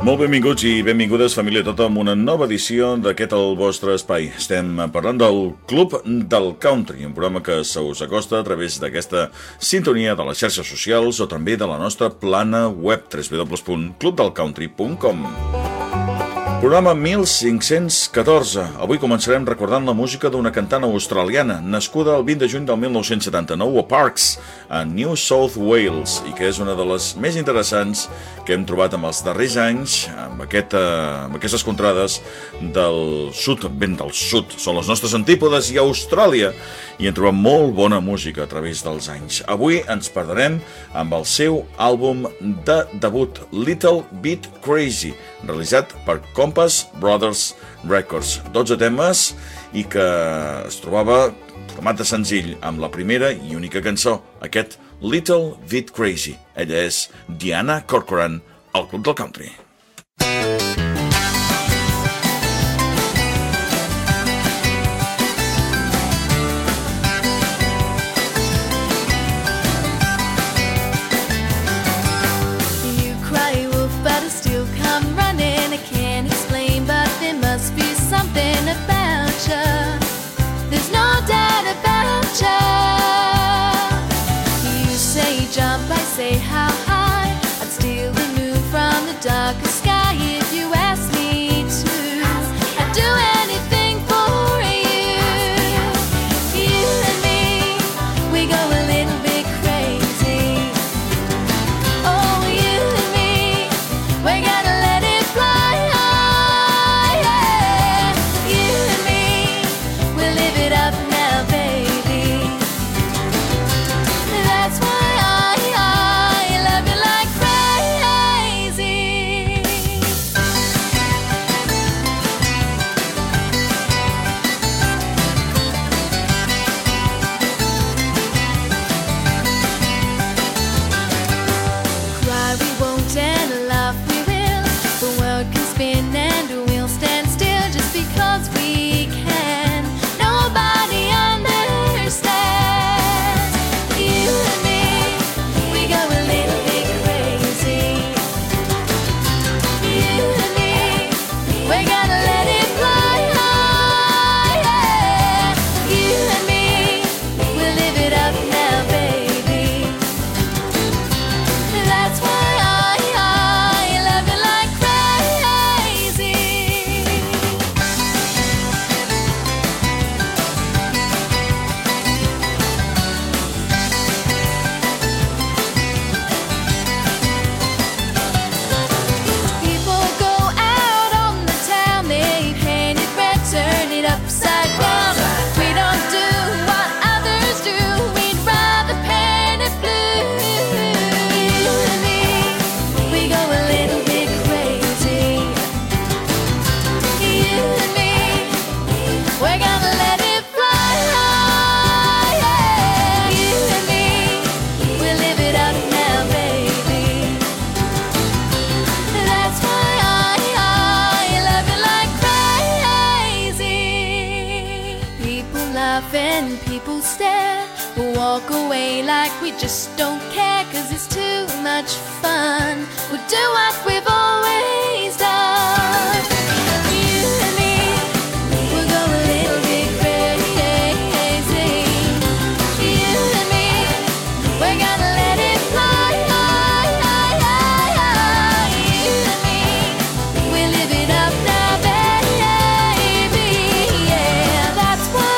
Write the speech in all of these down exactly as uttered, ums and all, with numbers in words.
Molt benvinguts i benvingudes, família tota, amb una nova edició d'aquest El Vostre Espai. Estem parlant del Club del Country, un programa que se us acosta a través d'aquesta sintonia de les xarxes socials o també de la nostra plana web, w w w punt club del country punt com. Programa mil cinc-cents catorze. Avui començarem recordant la música d'una cantant australiana, nascuda el vint de juny del mil nou-cents setanta-nou a Parkes, a New South Wales, i que és una de les més interessants que hem trobat en els darrers anys, amb, aquest, amb aquestes contrades del sud, ben del sud. Són les nostres antípodes i Austràlia, i en trobem molt bona música a través dels anys. Avui ens perdrem amb el seu àlbum de debut, Little Bit Crazy, realitzat per Compass Brothers Records. dotze temes i que es trobava format de senzill amb la primera i única cançó, aquest Little Bit Crazy. Ella és Diana Corcoran, al Club del Country. Say how high I'd steal the moon from the darkest sky if you asked me to. I'd do anything for you. You and me, we go a little bit crazy. Oh, you and me, we gotta let it fly high. Yeah. You and me, we'll live it up now, baby. That's why and people stare, we'll walk away like we just don't care, cause it's too much fun. We'll do what we've always done. You and me, we'll go a little bit crazy. You and me, we're gonna let it fly. You and me, we'll live it up now, baby. Yeah, that's why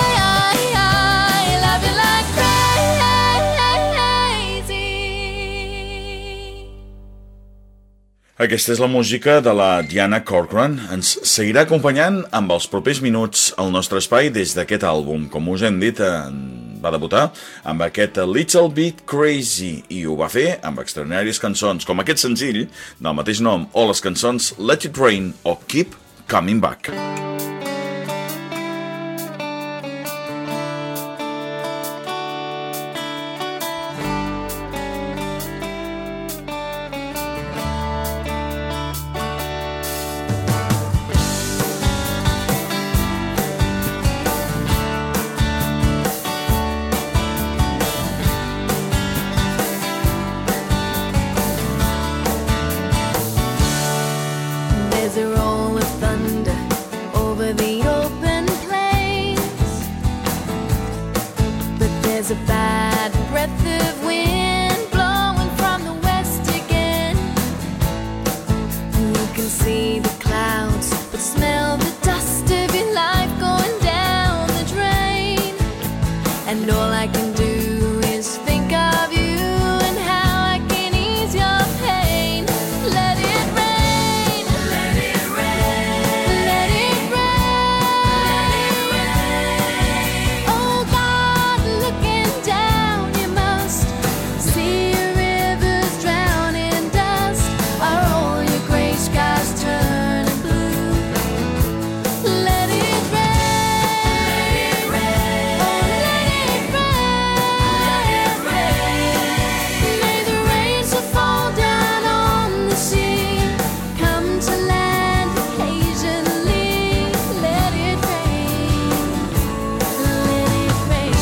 aquesta és la música de la Diana Corcoran. Ens seguirà acompanyant amb els propers minuts al nostre espai des d'aquest àlbum. Com us hem dit, va debutar amb aquest Little Bit Crazy i ho va fer amb extraordinàries cançons com aquest senzill del mateix nom o les cançons Let It Rain o Keep Coming Back. breath of wind blowing from the west again. You can see the clouds, but smell the dust of your life going down the drain. And all I can do is think of you and how I can ease your pain. Let it rain, let it rain, let it rain, let it rain. Oh God, looking down, you must see your rivers drown in dust. Are all your gray skies turning blue? Let it rain, let it rain, oh let it rain, let it rain. May the rains that fall down on the sea come to land occasionally. Let it rain, let it rain.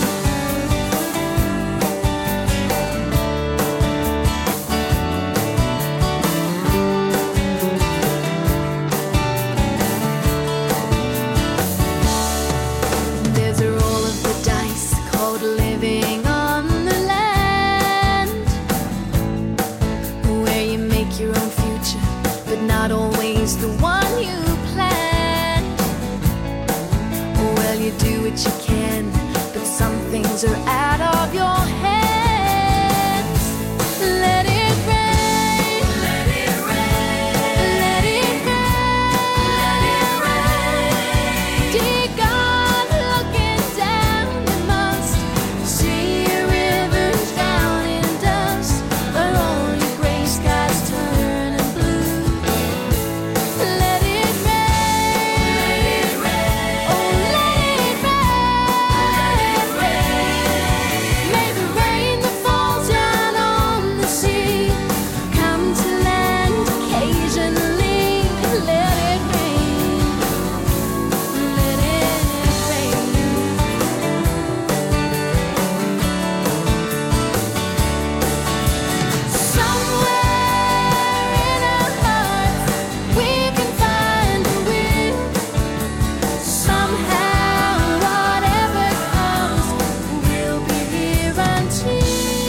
There's a roll of the dice called living on the land, where you make your own future, but not always the one you planned. Well, you do what you can, but some things are out of your hands. Let it rain, let it rain, let it rain, let it rain. Dear God, looking down, you must see your rivers drown in dust, or all your gray skies turning blue. Let it rain, let it rain, oh let it rain, let it rain. May the rain that falls down on the sea come to land occasionally. Let it rain, let it rain. Somewhere in our hearts we can find a will. Somehow, whatever comes, we'll be here until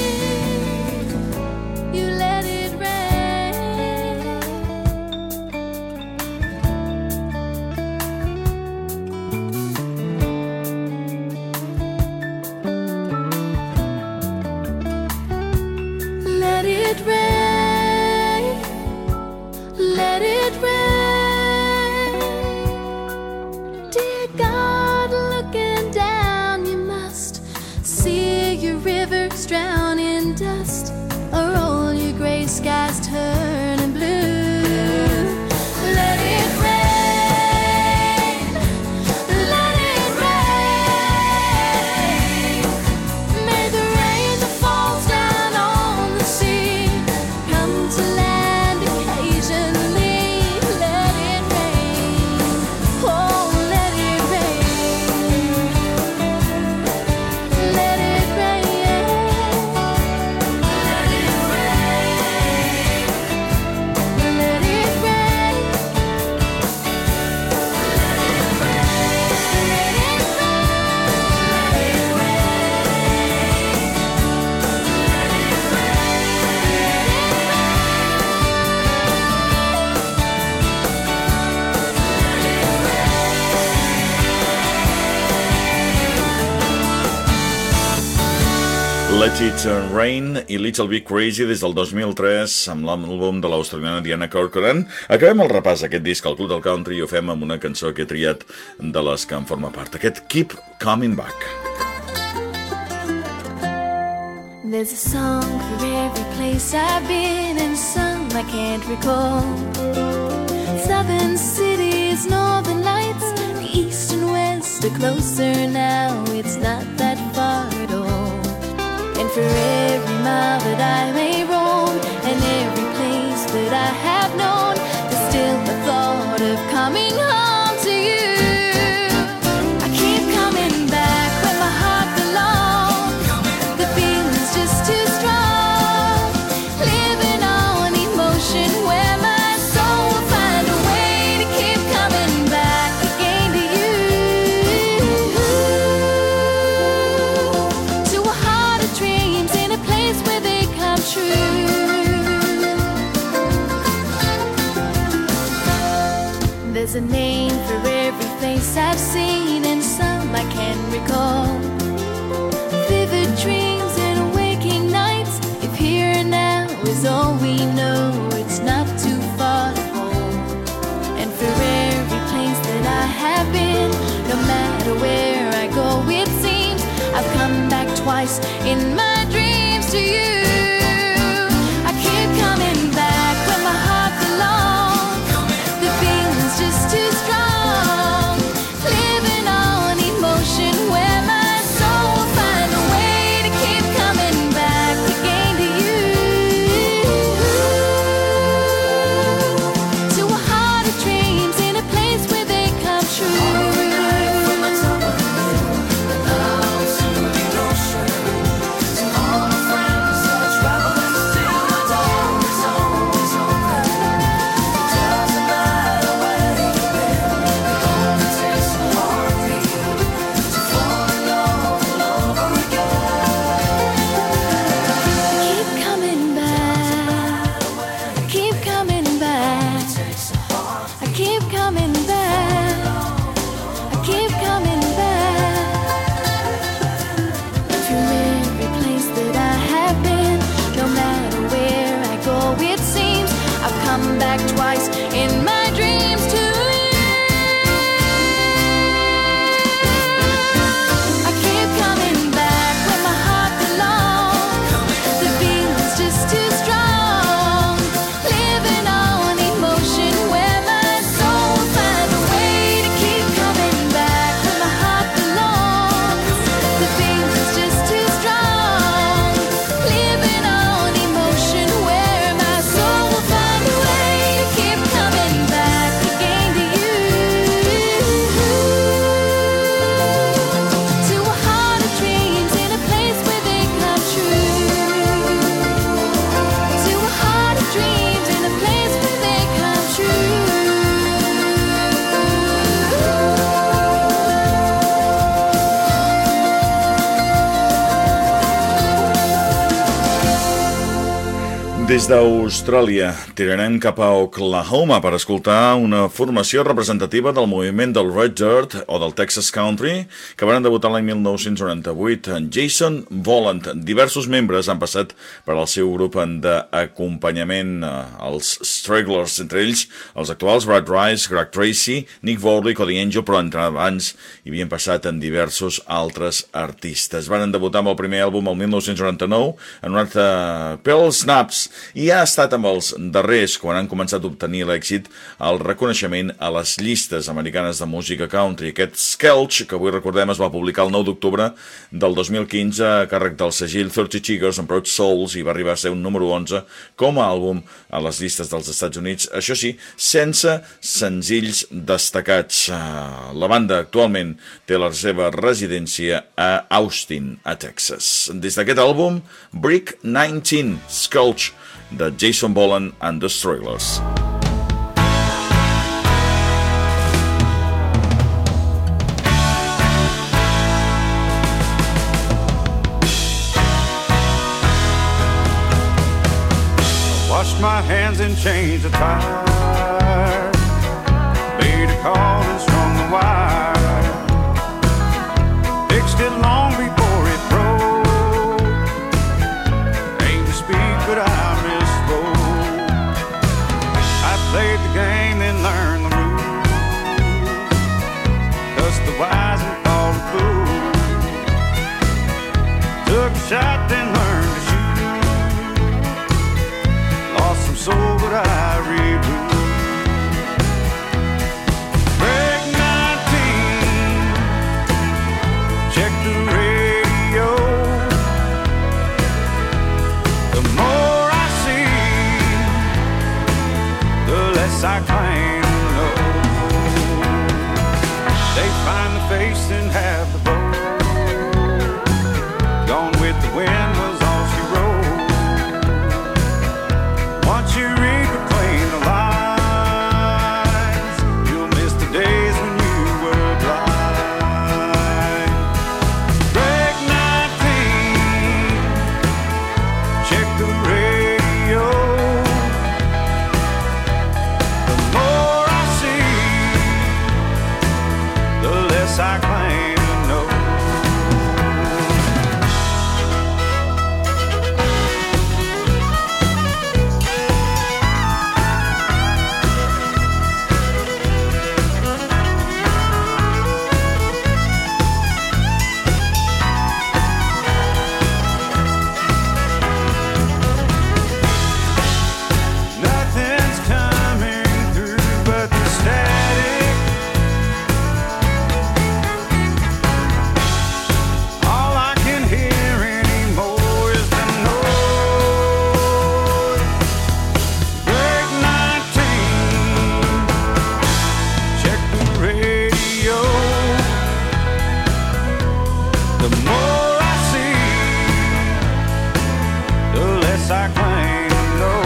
you let it rain. Let it rain, let it rain. Dear God, looking down, you must see your rivers drown in dust, or all your gray skies turning blue. Let it rain, let it rain. May the rain that falls down on the sea come to land occasionally. Let it rain, oh let it rain, let it rain, let it rain, let it rain, Let It Rain i Little Bit Crazy des del dos mil tres amb l'àlbum de l'australiana Diana Corcoran. Acabem el repàs d'aquest disc al Club del Country i ho fem amb una cançó que he triat de les que en forma part, aquest Keep Coming Back. There's a song for every place I've been and some I can't recall. Southern cities, northern lights, the east and west are closer now. It's not that far at all. And for every mile that I may roam and every place that I have known, there's still the thought of coming home to you. I keep coming back where my heart belongs. The feeling's just too strong. Living on emotion where my soul will find a way to keep coming back again to you. To a heart of dreams. There's a name for every face I've seen, and some I can recall. Vivid dreams and waking nights. If here and now is all we know, it's not too far to home. And for every place that I have been, no matter where I go, it seems I've come back twice in my dreams to you. I keep coming back where my heart belongs. The feeling's just too strong. Living on emotion where my soul will find a way to keep coming back again to you. To a heart of dreams in a place where they come true. Twice in my dreams to you. I keep coming back where my heart belongs. The feeling's just too strong. Living on emotion where my soul will find a way to keep coming back where my heart belongs. The feeling's just too strong. Living on emotion where my soul will find a way. Keep coming back again to you. To a heart of dreams in a place where they come true. To a heart of dreams in a place where they come true. Des d'Austràlia tirarem cap a Oklahoma per escoltar una formació representativa del moviment del Red Dirt o del Texas Country que van debutar l'any mil nou-cents noranta-vuit. Jason Volant. Diversos membres han passat per al seu grup d'acompanyament, els Stragglers, entre ells els actuals Brad Rice, Greg Tracy, Nick Vorley, Cody Angel, però entre abans hi havien passat en diversos altres artistes. Van debutar amb el primer àlbum el mil nou-cents noranta-nou en un altre Pearl Snaps, i ha estat amb els darrers quan han començat a obtenir l'èxit el reconeixement a les llistes americanes de música country. Aquest Skelch, que avui recordem, es va publicar el nou d'octubre del dos mil quinze a càrrec del segell thirty Chiggers and Proud Souls i va arribar a ser un número onze com a àlbum a les llistes dels Estats Units, això sí, sense senzills destacats. La banda actualment té la seva residència a Austin, a Texas. Des d'aquest àlbum, Brick nineteen, Skelch, de Jason Volant and the Stragglers. Washed my hands and changed the tire, made a call and strung the wire, fixed it long before it broke, aimed to speak but I played the game and learned the rules, cussed the wise and called the fool, took a shot then learned to shoot, lost some soul but I reboot. Break nineteen yes, I claim to know.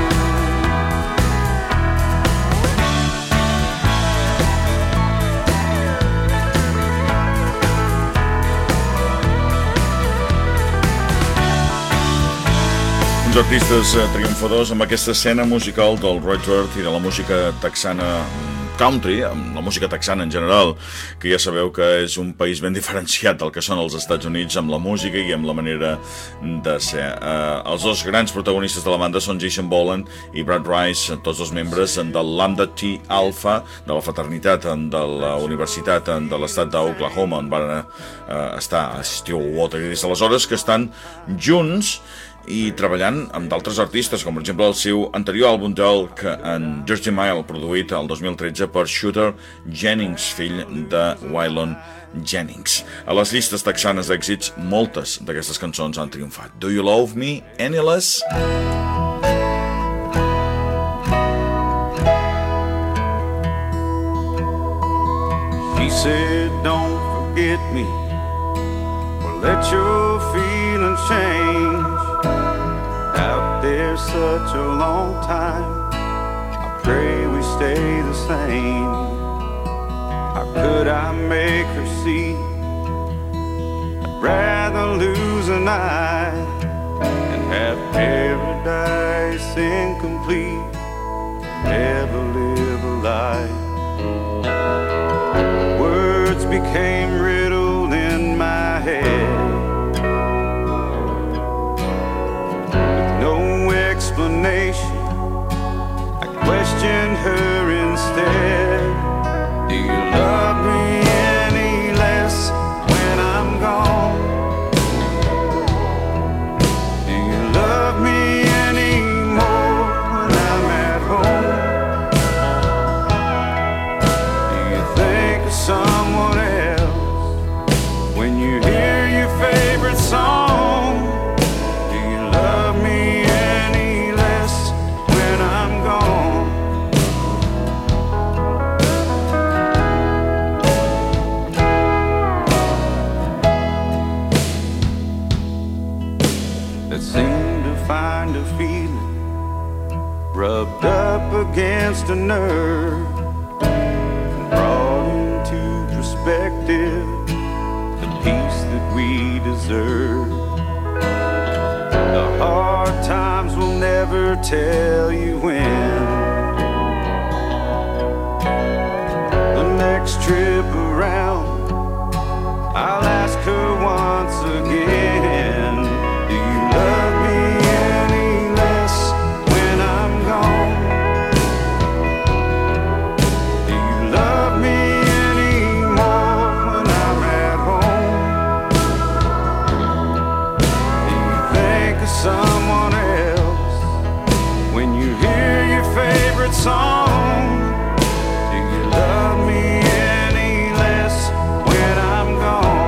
Uns artistes eh, triomfadors amb aquesta escena musical del Redbird i de la música texana country, amb la música texana en general, que ja sabeu que és un país ben diferenciat del que són els Estats Units amb la música i amb la manera de ser. Eh, els dos grans protagonistes de la banda són Jason Boland i Brad Rice, tots dos membres del Lambda Chi Alpha, de la fraternitat de la Universitat de l'estat d'Oklahoma, on van eh, estar a Stillwater, i des d'aleshores que estan junts i treballant amb d'altres artistes, com per exemple el seu anterior àlbum d'Elk en Dirty Mile, produït el dos mil tretze per Shooter Jennings, fill de Waylon Jennings. A les llistes texanes d'èxits, moltes d'aquestes cançons han triomfat. Do You Love Me Any Less? She said, don't forget me, or let your feelings change. Out there such a long time, I pray we stay the same. How could I make her see? I'd rather lose a night and have paradise incomplete, never live a lie. Words became riddled in my head, explanation. I questioned her instead. Do you love me any less when I'm gone? Do you love me any more when I'm at home? Do you think of someone else when you hear your favorite song? Rubbed up against a nerve and brought into perspective the peace that we deserve. The hard times will never tell you when. The next trip around, I'll ask her once again. Do you love me any less when I'm gone? Do you love me any more when I'm at home? Do you think of someone else when you hear your favorite song? Do you love me any less when I'm gone?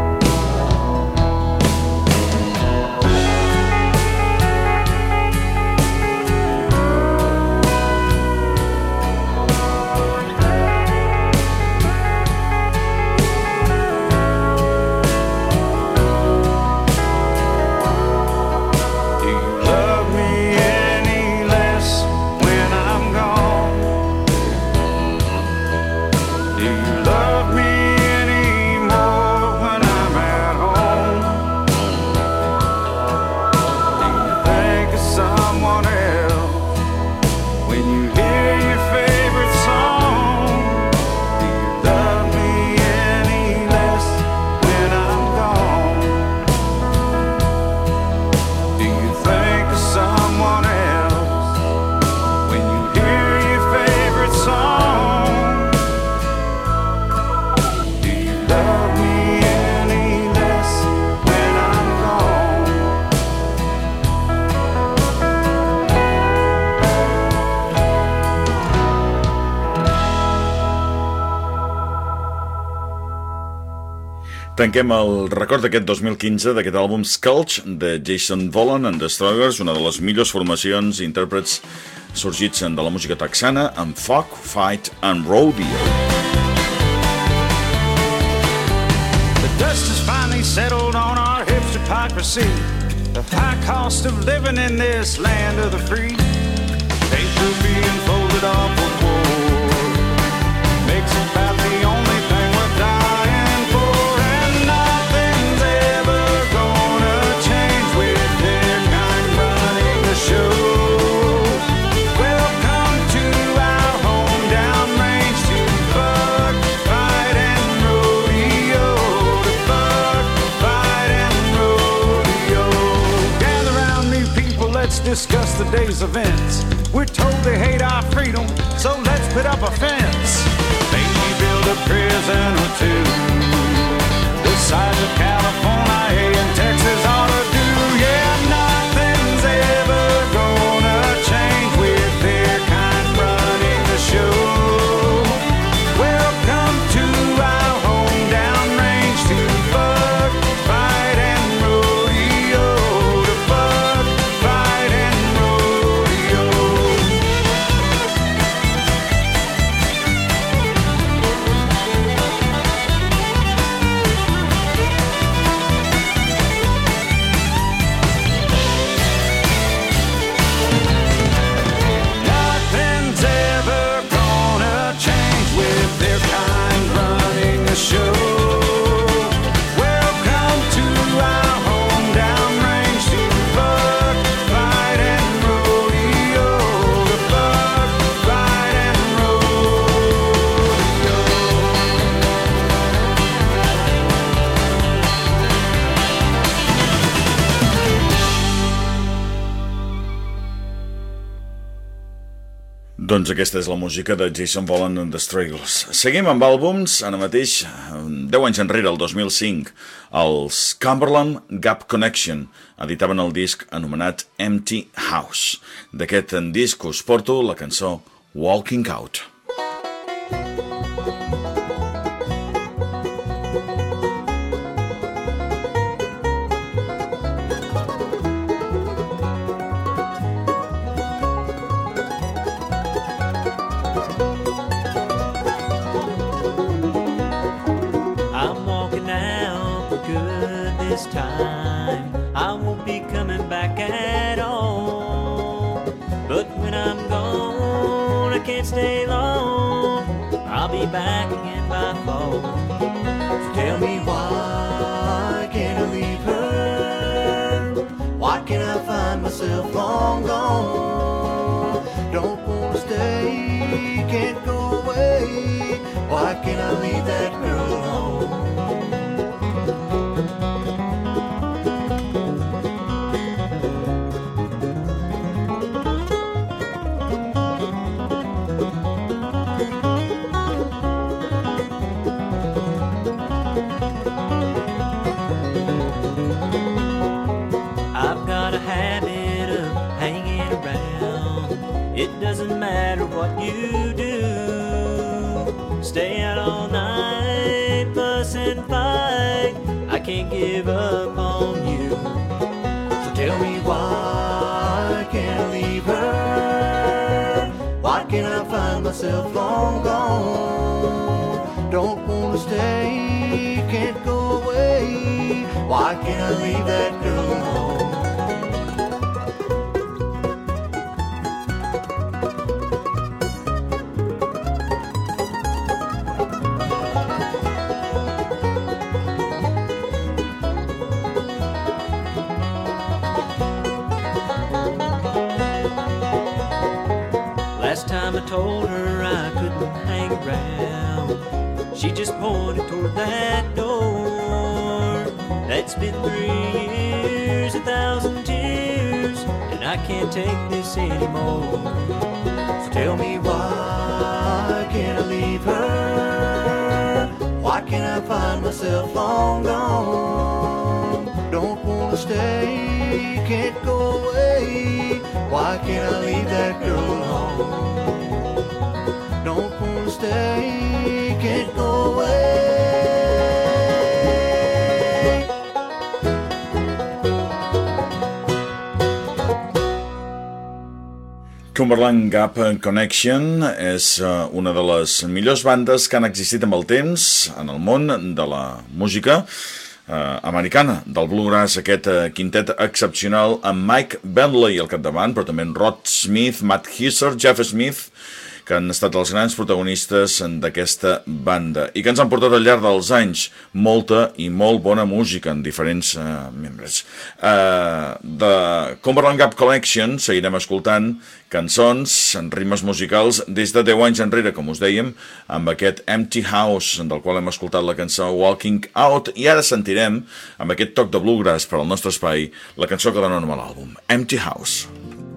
Tanquem el record d'aquest dos mil quinze d'aquest àlbum Skulch de Jason Boland and Destroyers, una de les millors formacions i intèrprets sorgits de la música texana amb Folk, Fight and Rodeo. The dust has finally settled on our hipster hypocrisy. The high cost of living in this land of the free. Paper being folded off a board makes about the only thing we're dying for. And nothing's ever gonna change with their kind running the show. Welcome to our home down range to buck, fight, and rodeo. To buck, fight, and rodeo. Gather round me, people, let's discuss the day's events. We're told they hate our freedom, so let's put up a fence. Maybe build a prison or two the size of California and Texas ought to do. Yeah, nothing's ever gonna change with their kind running the show. Welcome to our home down range to buck, fight, and rodeo. To buck, fight, and rodeo. Nothing's ever gonna change with their kind running the show. Welcome to our home down range to buck, fight, and rodeo. To buck, fight, and rodeo. Doncs aquesta és la música de Jason Boland and the Straggles. Seguim amb àlbums, ara mateix, deu anys enrere, el dos mil cinc, els Cumberland Gap Connection editaven el disc anomenat Empty House. D'aquest disc us porto la cançó Walking Out. I'm walking out for good this time. I won't be coming back at all. But when I'm gone, I can't stay long. I'll be back again by fall. So tell me why can't I leave her? Why can't I find myself long gone? Don't wanna stay, can't go away. Why can't I leave that girl alone? I've got a habit of hanging around. It doesn't matter what you do. Stay out all night, fuss and fight. I can't give up on you. So tell me why can't I leave her? Why can't I find myself long gone? Don't wanna stay, can't go away. Why can't I leave that girl alone? Last time I told her I couldn't hang around, she just pointed toward that door. That's been three years, a thousand tears, and I can't take this anymore. So tell me why can't I leave her? Why can't I find myself long gone? Don't wanna stay, can't go away. Why can't I leave that girl alone? Don't wanna stay, can't go away. Cumberland Gap Connection és una de les millors bandes que han existit amb el temps en el món de la música. eh, americana del bluegrass, aquest eh, quintet excepcional amb Mike Bentley al capdavant, però també en Rod Smith, Matt Hisser, Jeff Smith, que han estat els grans protagonistes d'aquesta banda i que ens han portat al llarg dels anys molta i molt bona música en diferents eh, membres. Eh, de Cumberland Gap Collection seguirem escoltant cançons en ritmes musicals des de deu anys enrere, com us dèiem, amb aquest Empty House, del qual hem escoltat la cançó Walking Out, i ara sentirem, amb aquest toc de bluegrass per al nostre espai, la cançó que dona nom a l'àlbum, Empty House.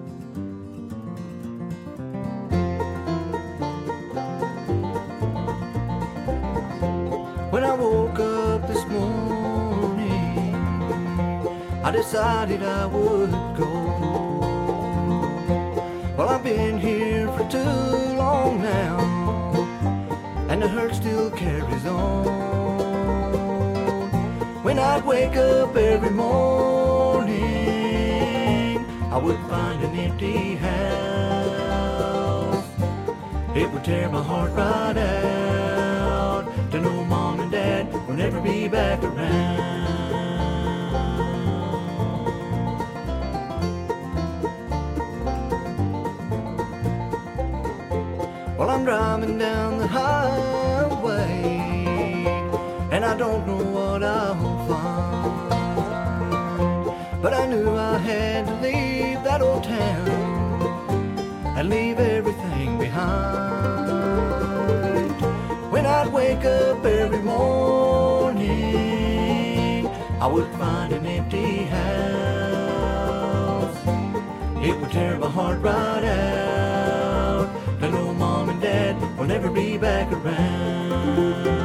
When I woke up this morning, I decided I would go. Well, I've been here for too long now, and the hurt still carries on. When I'd wake up every morning, I would find an empty house. It would tear my heart right out to know Mom and Dad will never be back around. Well, I'm driving down the highway, and I don't know what I'll find, but I knew I had to leave that old town and leave everything behind. When I'd wake up every morning, I would find an empty house. It would tear my heart right out to know Mom and Dad will never be back around.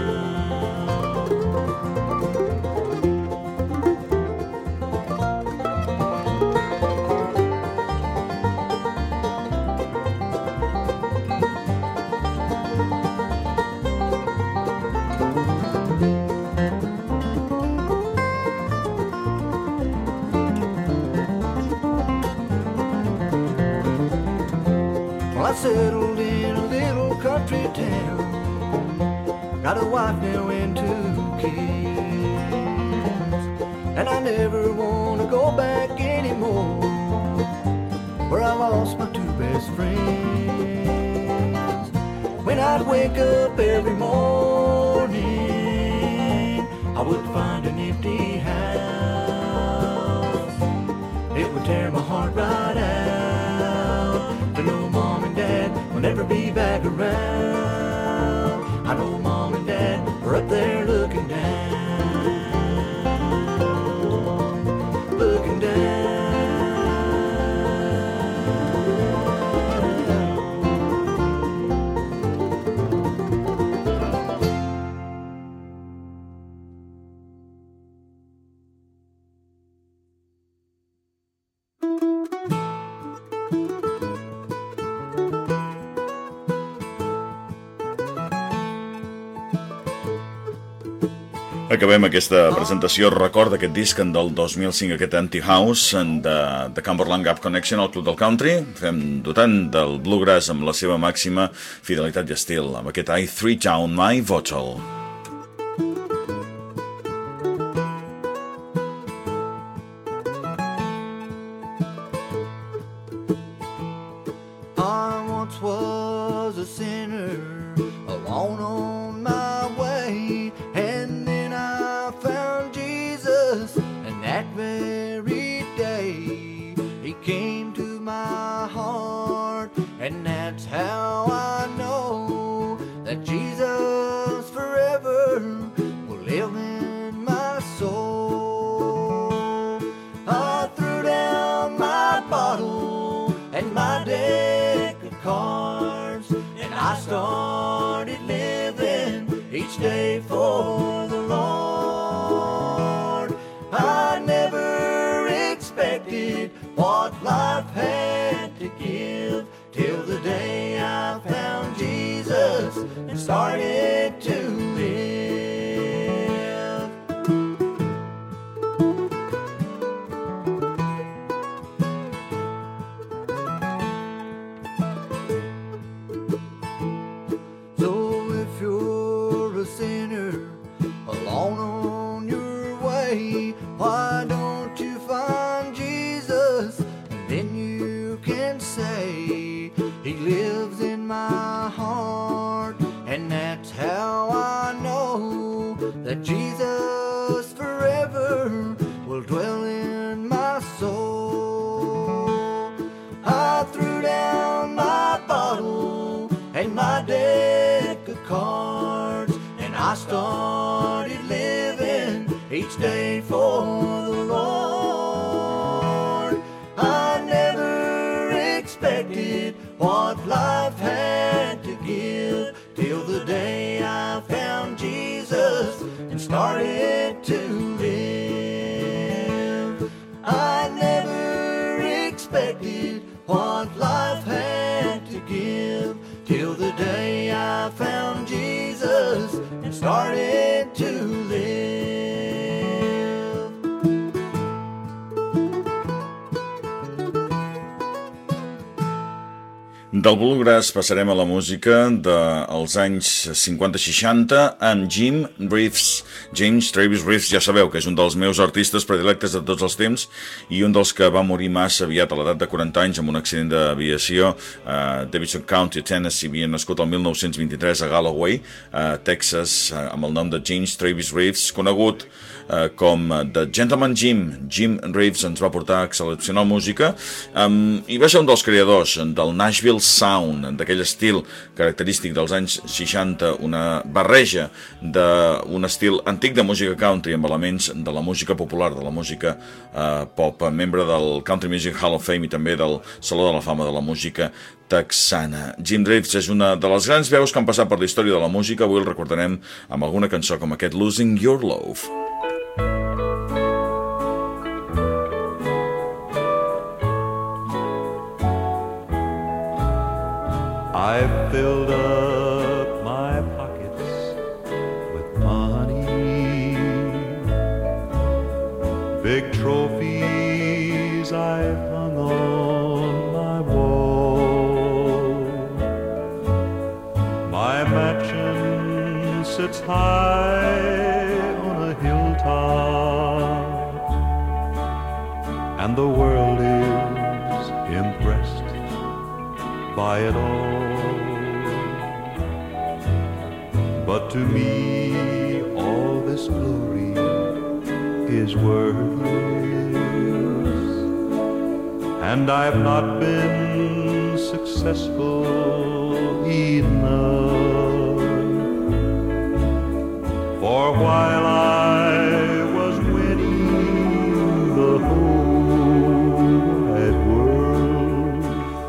I settled in a little country town, got a wife now and two kids, and I never want to go back anymore, where I lost my two best friends. When I'd wake up every morning, I would find an empty house. It would tear my heart right out to know Mom and Dad will never be back around. I know Mom and Dad are up there looking down, looking down. Acabem aquesta presentació record d'aquest disc del dos mil cinc, aquest Empty House de, de Cumberland Gap Connection, al Club del Country. Fem dotant del bluegrass amb la seva màxima fidelitat i estil, amb aquest I Threw Down My Bottle. I once was a sinner, alone on my way, and then I found Jesus, and that very day He came to my heart, and that's how I know that Jesus forever will live in my soul. I threw down my bottle and my deck of cards, and I started living each day for the Lord. I never expected what life had to give till the day I found Jesus and started to live. So if you're a sinner alone on your way, each day for the Lord. I never expected what life had to give till the day I found Jesus and started to live. I never expected what life had to give till the day I found Jesus and started to live. Del bluegrass passarem a la música dels anys cinquanta seixanta amb Jim Reeves. James Travis Reeves, ja sabeu que és un dels meus artistes predilectes de tots els temps i un dels que va morir massa aviat a l'edat de quaranta anys amb un accident d'aviació a Davidson County, Tennessee. Havia nascut el mil nou-cents vint-i-tres a Galloway, a Texas, amb el nom de James Travis Reeves, conegut eh, com The Gentleman Jim. Jim Reeves ens va portar excepcional música um, i va ser un dels creadors del Nashville Sound, d'aquell estil característic dels anys seixanta, una barreja d'un estil antic de música country amb elements de la música popular, de la música eh, pop, membre del Country Music Hall of Fame i també del Saló de la Fama de la Música texana. Jim Reeves és una de les grans veus que han passat per la història de la música. Avui el recordarem amb alguna cançó com aquest Losing Your Love. I've filled up my pockets with money, big trophies I've hung on my wall. My mansion sits high on a hilltop, and the world is impressed by it all. But to me all this glory is worthless, and I've not been successful enough. For while I was winning the whole wide world,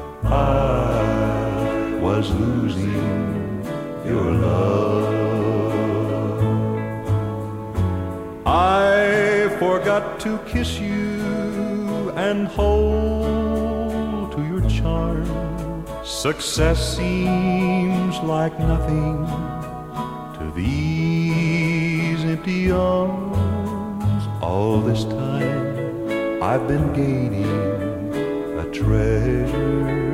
I was losing your love. I forgot to kiss you and hold to your charm. Success seems like nothing to these empty arms. All this time I've been gaining a treasure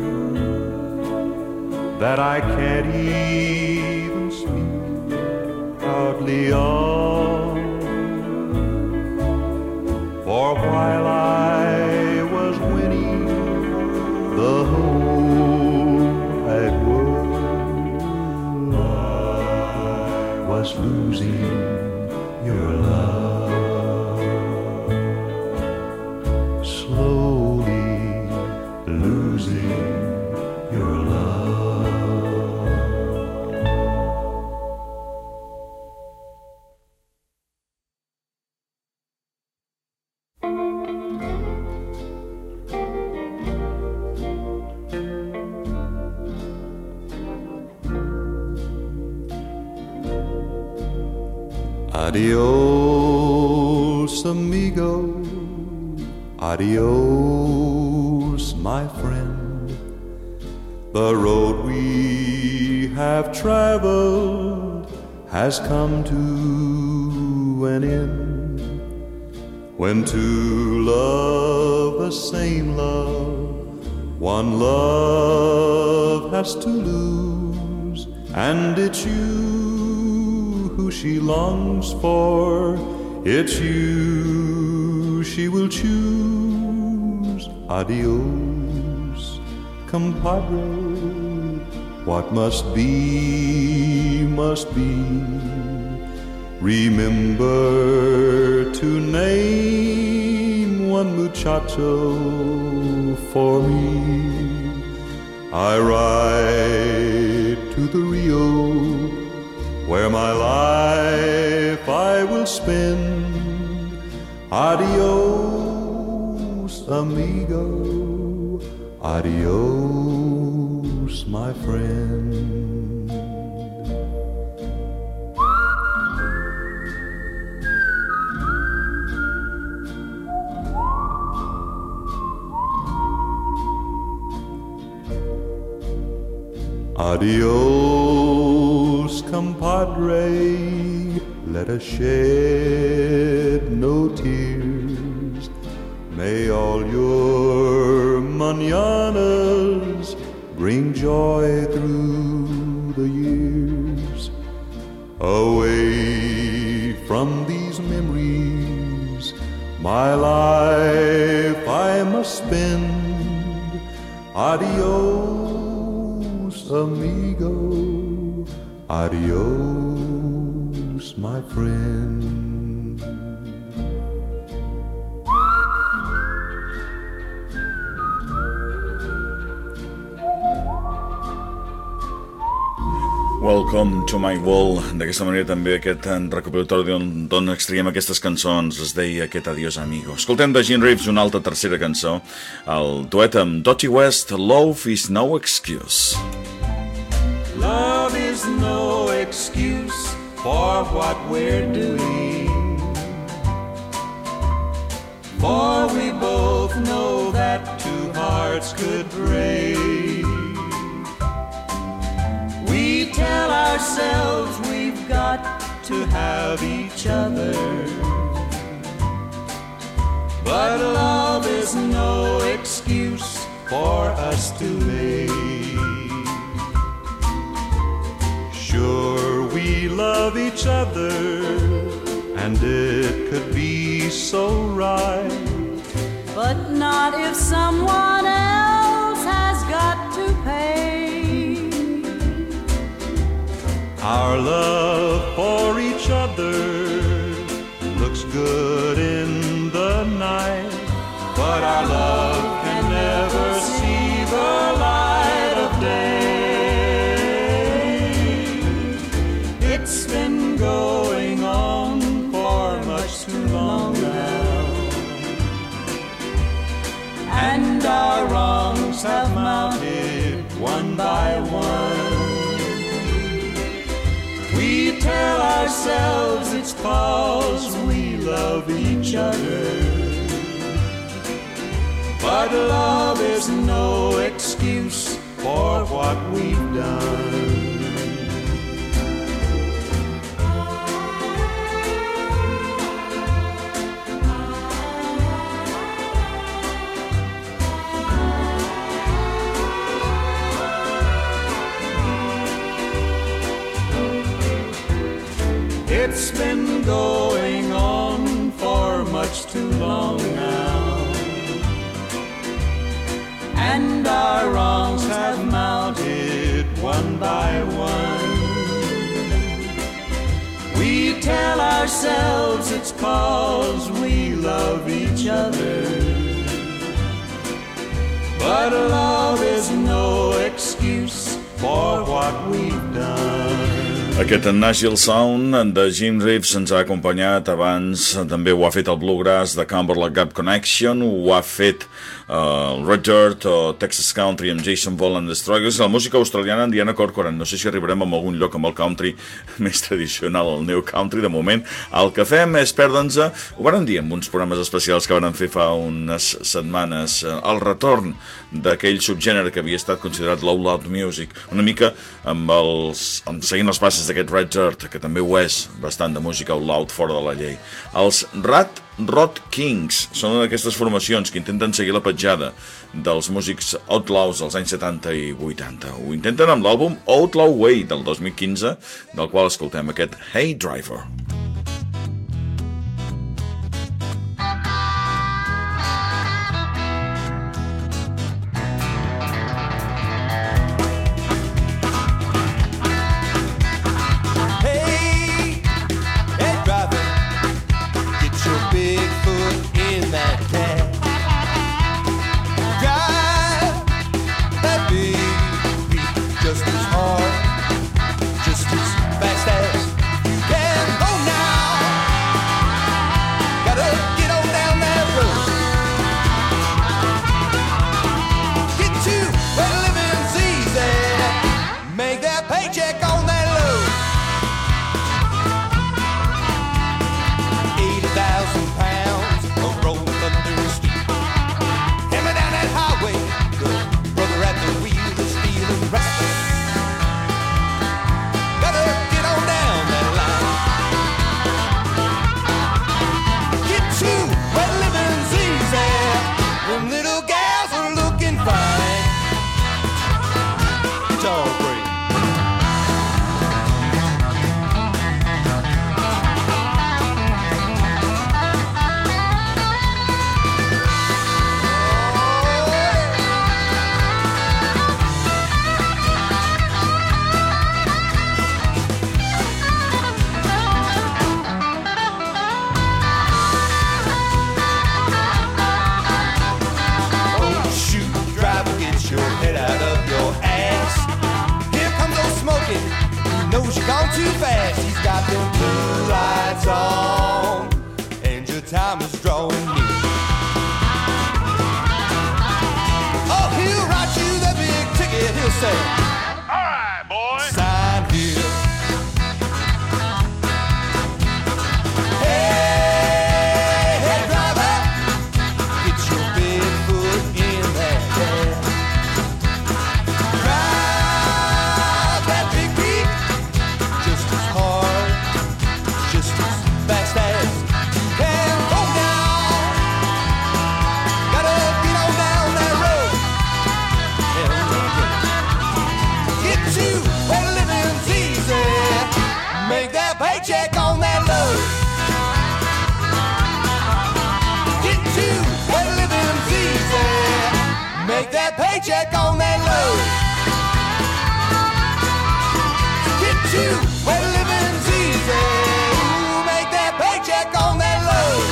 that I can't even speak proudly of. For while I was winning the whole wide world, I was losing your love. Slowly losing your love. Adios, amigo, adios, my friend. The road we have traveled has come to an end. When two love the same love, one love has to lose, and it's you who she longs for, it's you she will choose. Adios, compadre, what must be, must be. Remember to name one muchacho for me. I ride to the Rio, where my life I will spend. Adios, amigo. Adios, my friend. Adios, compadre. Let us shed no tears. May all your mañanas bring joy through the years. Away from these memories, my life I must spend. Adios, amigo. Adios, my friend. Welcome to my world. D'aquesta manera també aquest recopilatori d'on extraiem aquestes cançons es deia aquest Adiós amigo. Escoltem de Gene Reeves una altra tercera cançó, el duet amb Dottie West, Love is no excuse. Love is no excuse for what we're doing, for we both know that two hearts could break. We tell ourselves we've got to have each other, but love is no excuse for us to make. Sure, we love each other, and it could be so right, But not if someone else has got to pay. our love for each other looks good in the night, but our love can never see the light of day. It's been going on for much too long now, and our wrongs have mounted one by one. We tell ourselves it's 'cause we love each other, but love is no excuse for what we've done. It's been going on for much too long now, and our wrongs have mounted one by one. We tell ourselves it's 'cause we love each other, but love is no excuse for what we've done. Aquest Nashville Sound de Gene Reeves ens ha acompanyat abans, també ho ha fet el Bluegrass de Cumberland Gap Connection, ho ha fet uh, el Red Dirt o Texas Country amb Jason Ball and the Struggles, la música australiana en Diana Corcoran. No sé si arribarem a algun lloc amb el country més tradicional, el New Country. De moment, el que fem és perdre'ns, ho vàrem dir en uns programes especials que vàrem fer fa unes setmanes, el retorn d'aquell subgènere que havia estat considerat low loud music, una mica amb els, amb, seguint les bases d'aquest Red Dirt, que també ho és bastant de música out loud fora de la llei. Els Rat Rod Kings són una d'aquestes formacions que intenten seguir la petjada dels músics outlaws dels anys setanta i vuitanta. Ho intenten amb l'àlbum Outlaw Way del dos mil quinze, del qual escoltem aquest Hey Driver. Just as hard, just as fast as you can go. fine. Guitar break. Gone too fast, he's got them blue lights on, and your time is drawing near. Oh, he'll write you the big ticket, he'll say, all right, boy, sign here. Hey, hey, driver, get your big foot in that gas. Drive that big beat just as hard, just as fast as you can go down. Gotta get on down that road and get to where living's easy. Make that paycheck on that load. Get to where living's easy. Make that paycheck on that load. Get to where living's easy. Ooh, make that paycheck on that load.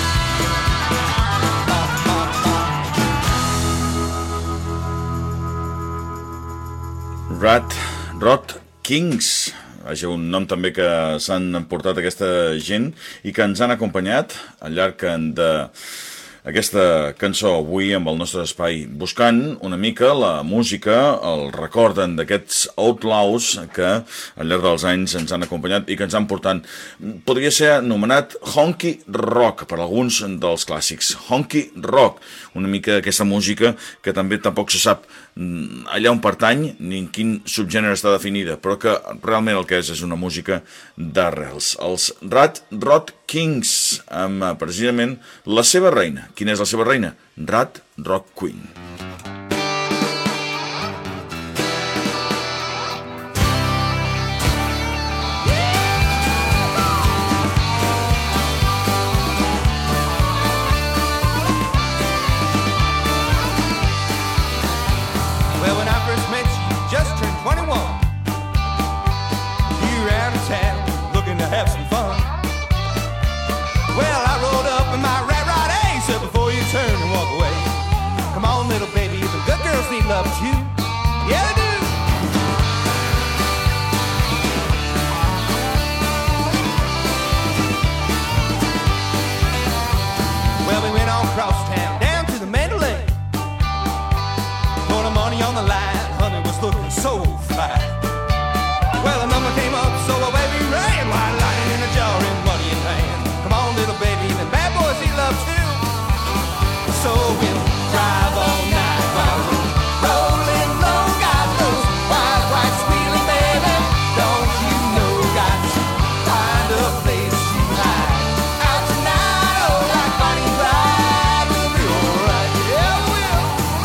Rat Rod Kings. Vaja, un nom també que s'han portat aquesta gent i que ens han acompanyat al llarg de aquesta cançó avui amb el nostre espai, buscant una mica la música, el recorden d'aquests outlaws que al llarg dels anys ens han acompanyat i que ens han portat. Podria ser anomenat honky rock per alguns dels clàssics. Honky rock, una mica aquesta música que també tampoc se sap allà on pertany ni en quin subgènere està definida, però que realment el que és és una música d'arrels. Els Rat Rod Kings, amb precisament la seva reina. Quina és la seva reina? Rat Rock Queen. Well, when I first met you, you just turned twenty-one. You ran to town looking to have some fun. Well, I rolled up in my rat rod ace up before you turn and walk away. Come on, little baby, the good girls need love too. Yeah, they do. Well, we went on across town down to the Mandalay. Put the money on the line, honey was looking so fine. Well, the number came up, so away we ran, white lightning in a jar and money in hand. Come on, little baby, the bad boys need love too. So we'll drive all night while we're rolling low. Got those white, white squealing, baby. Don't you know, got to find a place to hide. Out tonight, oh, like Bonnie and Clyde, we'll be alright, yeah, we will.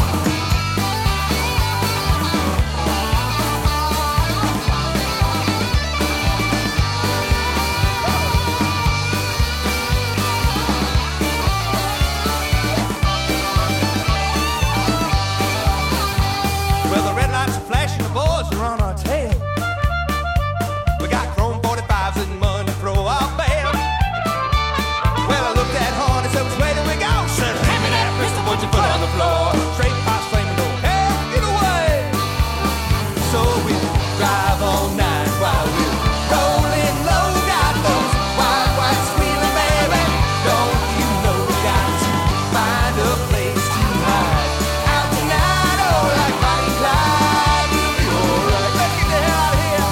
Well, the red lights are flashing, the boys are on our tail. We got chrome forty-fives and money to throw our bail. Well, I looked at Horn and said, which way do we go? Said, hand me that pistol, put your foot on the floor. Straight past flaming door, hell, get away. So we drive all night while we're rolling low. Got those white, white squealing, baby. Don't you know we got to find a place to hide. Out tonight, oh, like Bonnie and Clyde, we'll be alright. Let's get the hell out of here.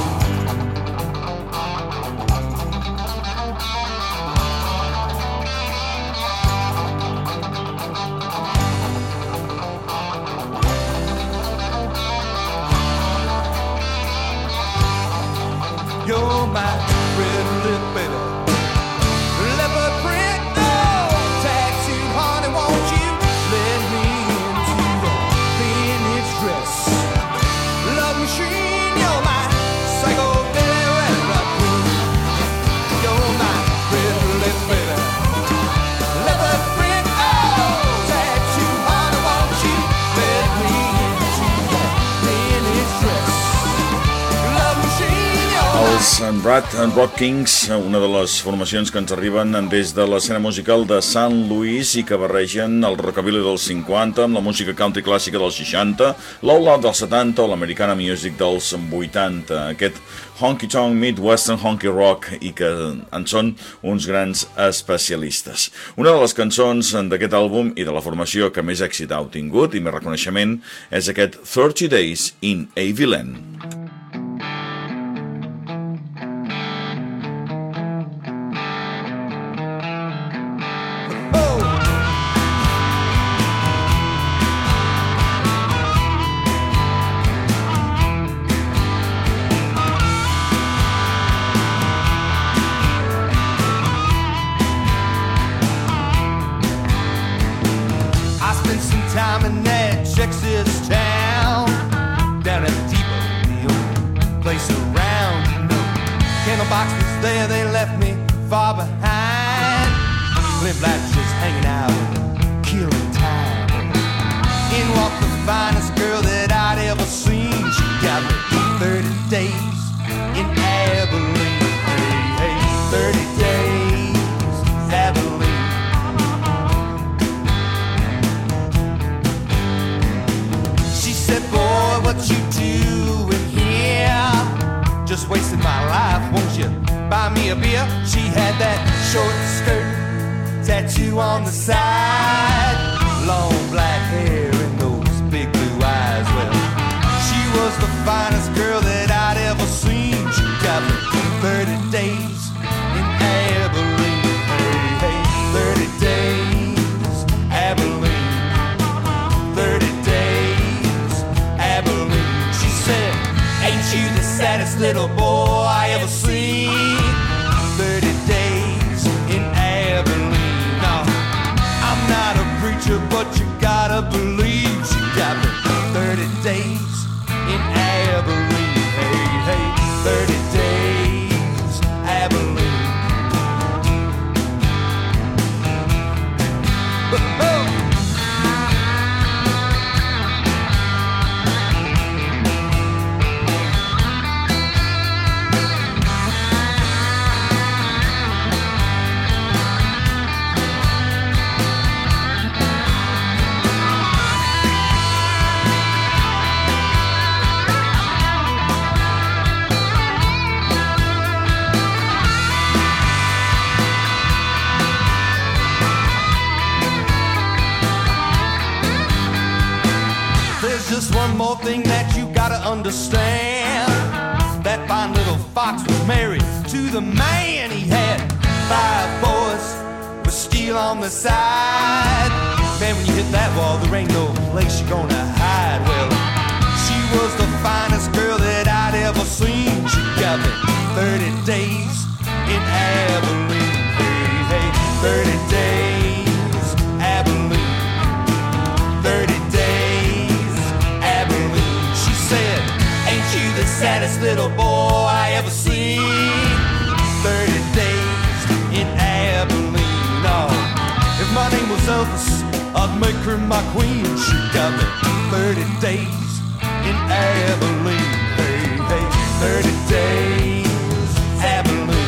You're my red lip, baby. Leopard print, no tattooed honey, won't you let me into that els Rat and Rock Kings, una de les formacions que ens arriben des de l'escena musical de Saint Louis i que barregen el rockabilly dels cinquanta amb la música country clàssica dels seixanta, l'out dels setanta o l'americana music dels vuitanta. Aquest honky-tonk midwestern honky rock i que en són uns grans especialistes. Una de les cançons d'aquest àlbum i de la formació que més èxit ha obtingut i més reconeixement és aquest thirty days in Aviland. Time in that Texas town, down at Depot, the only place around, you know. Candlebox was there, they left me far behind. Cliff Black's just hanging out, killing time. In walked the finest girl that I'd ever seen. She got me thirty days in Abilene. Hey, hey, thirty days, Abilene. Said, boy, what you doing here? Just wasting my life, won't you buy me a beer? She had that short skirt, tattoo on the side, long black hair and those big blue eyes. Well, she was the finest girl that I'd ever seen. She got me thirty days in Abilene. Hey, hey, thirty days, Abilene. thirty days. She said, ain't you the saddest little boy I ever seen? thirty days in Abilene. No, I'm not a preacher, but you gotta believe she got me thirty days in Abilene. Hey, hey, thirty days, Abilene. Oh. Just one more thing that you gotta understand. That fine little fox was married to the man. He had five boys with steel on the side. Man, when you hit that wall, there ain't no place you're gonna hide. Well, she was the finest girl that I'd ever seen. She got me thirty days in Abilene. Hey, hey, thirty days, Abilene. thirty days. Ain't you the saddest little boy I ever seen? thirty days in Abilene. Oh, if my name was Elvis, I'd make her my queen. She got me thirty days in Abilene. Hey, hey, thirty days, Abilene.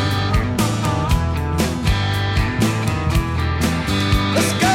Let's go!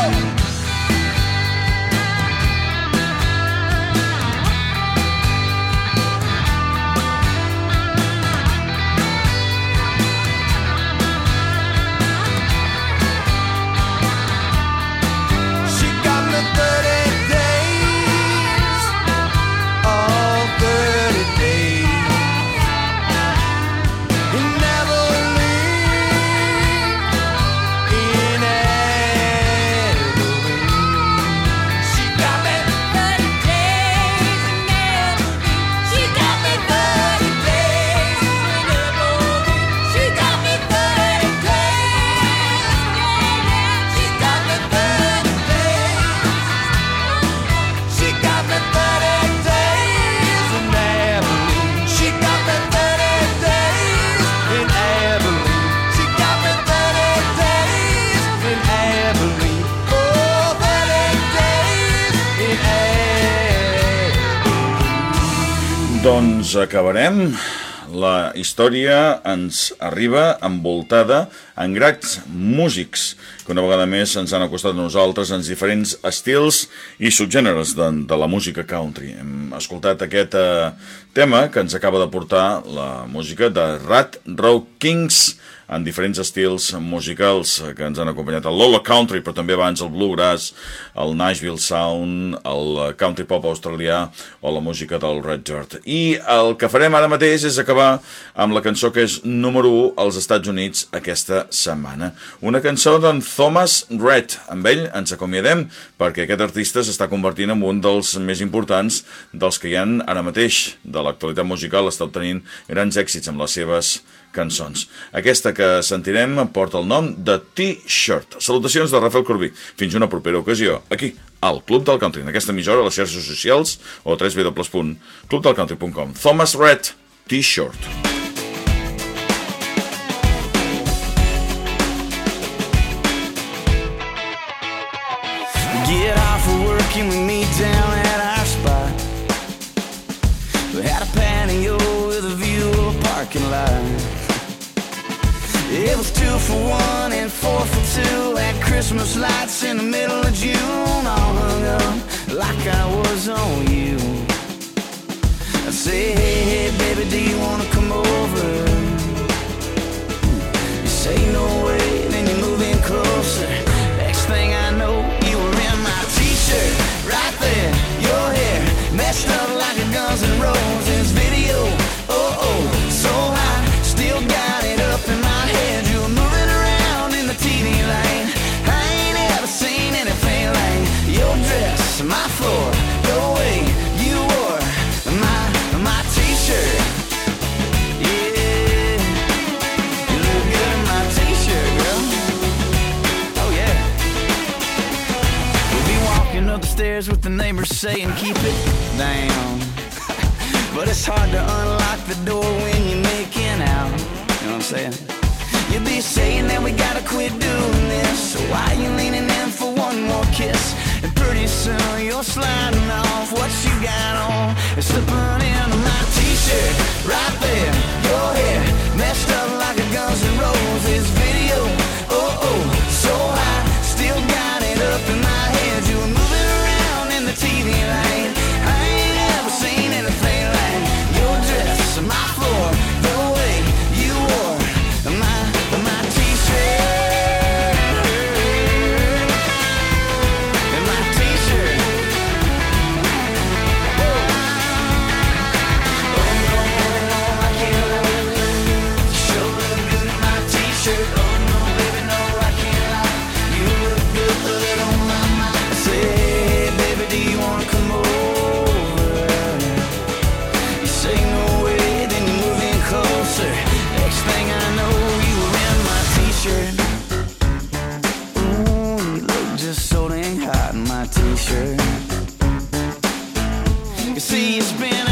Doncs acabarem La història ens arriba envoltada en grans músics que una vegada més ens han acostat a nosaltres en diferents estils i subgèneres de, de la música country. Hem escoltat aquest eh, tema que ens acaba de portar la música de Rat Row Kings en diferents estils musicals que ens han acompanyat el Lola Country, però també abans el Bluegrass, el Nashville Sound, el Country Pop australià o la música del Red Dirt. I el que farem ara mateix és acabar amb la cançó que és número u als Estats Units aquesta setmana. Una cançó d'en Thomas Rhett. Amb ell ens acomiadem perquè aquest artista s'està convertint en un dels més importants dels que hi ha ara mateix de l'actualitat musical. Està obtenint grans èxits amb les seves cançons. Aquesta que sentirem porta el nom de T-Shirt. Salutacions de Rafael Corbí. Fins una propera ocasió, aquí, al Club del Country, en aquesta emissora, a les xarxes socials o w w w punt club del country punt com. Thomas Rhett, T-Shirt. Get off of work and we meet down at our spot. We had a patio with a view of a parking lot. It was two for one and four for two. Had Christmas lights in the middle of June, all hung up like I was on you. I say, hey, hey, baby, do you wanna come over? You say no way, then you move in closer. Next thing I know, you were in my T-shirt, right there. Your hair messed up like a Guns N' Roses video. Oh, oh, so high, still got it up in my head. You were moving around in the T V light. I ain't ever seen anything like your dress, my floor, the way you wore my, my T-shirt. Yeah, you look good in my T-shirt, girl. Oh yeah. We'll be walking up the stairs with the neighbors saying keep it down. But it's hard to unlock the door when you're making out. You know what I'm saying? You'll be saying that we gotta quit doing this. So why you leaning in for one more kiss? And pretty soon you're sliding off what you got on and slipping into my T-shirt. Right there, your hair messed up like a Guns N' Roses video. Oh, oh, so high, still got it up in my head. You were moving around in the T V light. I ain't ever seen anything like your dress, my floor, the way you wore my, my T-shirt. And my T-shirt. Oh no, no, I can't lie. You sure look good in my T-shirt. Oh no, baby, no, I can't lie. You look good on my mind. I say, hey, baby, do you wanna come over? You say no way, then you move in closer. Next thing I know, you were in my T-shirt. Ooh, you look just so dang hot in my T-shirt. You see, it's been